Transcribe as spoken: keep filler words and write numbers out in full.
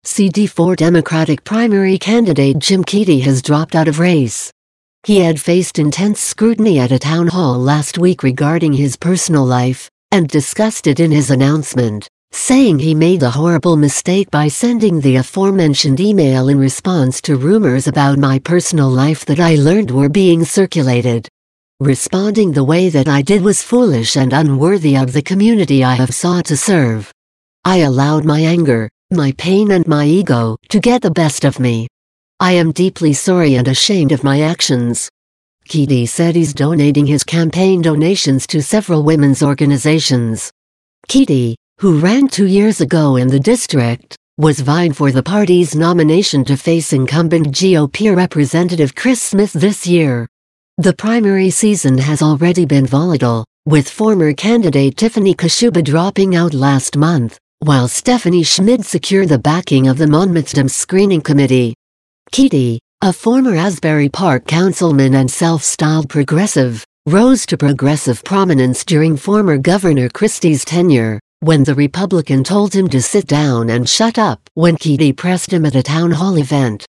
C D four Democratic primary candidate Jim Keedy has dropped out of race. He had faced intense scrutiny at a town hall last week regarding his personal life, and discussed it in his announcement, saying he made a horrible mistake by sending the aforementioned email in response to rumors about my personal life that I learned were being circulated. Responding the way that I did was foolish and unworthy of the community I have sought to serve. I allowed my anger, my pain and my ego to get the best of me. I am deeply sorry and ashamed of my actions. Keedy said he's donating his campaign donations to several women's organizations. Keedy, who ran two years ago in the district, was vying for the party's nomination to face incumbent G O P Representative Chris Smith this year. The primary season has already been volatile, with former candidate Tiffany Kashuba dropping out last month, while Stephanie Schmid secured the backing of the Monmouth Dems screening committee. Keedy, a former Asbury Park councilman and self-styled progressive, rose to progressive prominence during former Governor Christie's tenure, when the Republican told him to sit down and shut up when Keedy pressed him at a town hall event.